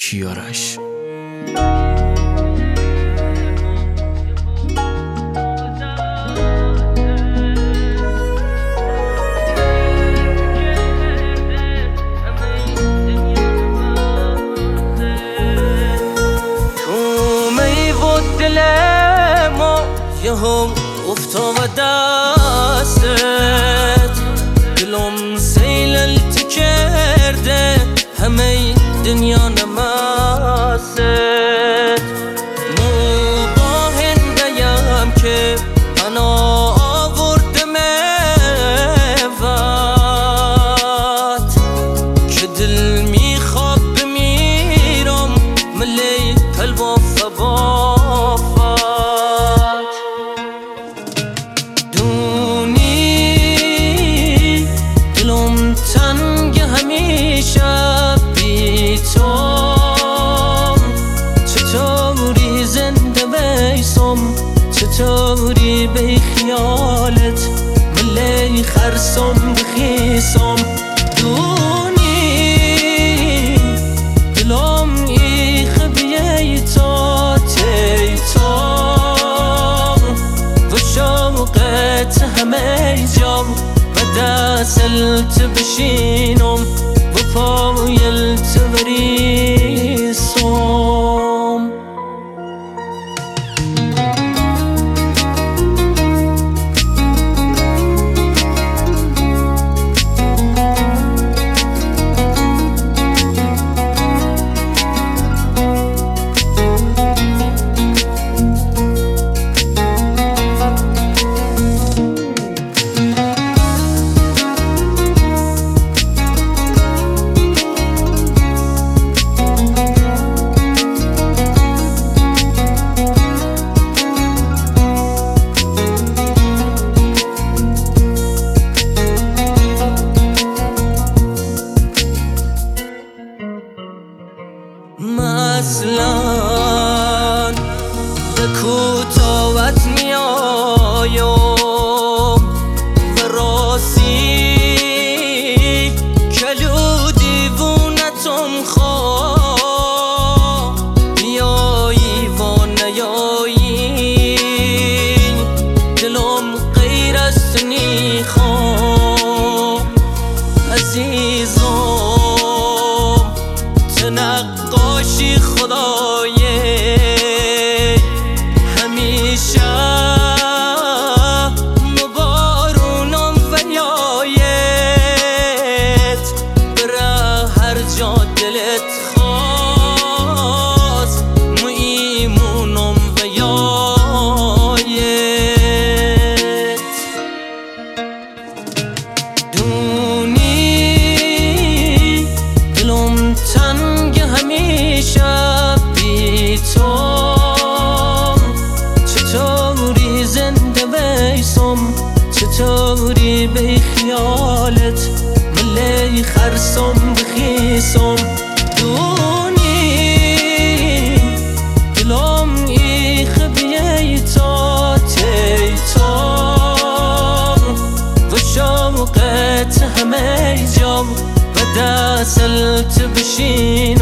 کیارش. یهو افتام دستت، دلم سیلت کرده همه دنیا نمست. مو با هندیم که انا آوردم وقت، که دل میخواب بمیرم ملی قلب و فبافت. چطوری به خیالت ملی خرسم بخیسم. دونی دلم ای خبیه تا تیتام و شوقت همه جام و دستلت بشینم و پایلت بریسم. مثلا به کوتاوت میایم و راستی کلو دیوونتم خواه، بیایی و نیایی دلم غیر است نیخواه. عزیزم نقاشی خدای همیشه مبارونم ویایت، برا هر جا دلت خواست میمونم ویایت. دونی دلم تنگ همیشه بی تو، چطوری زنده بیسم چطوری به خیالت ملی خرسم بخیسم. دونی دلم ای خبیه تا تیتام و شوقت همه جام و دستلت بشین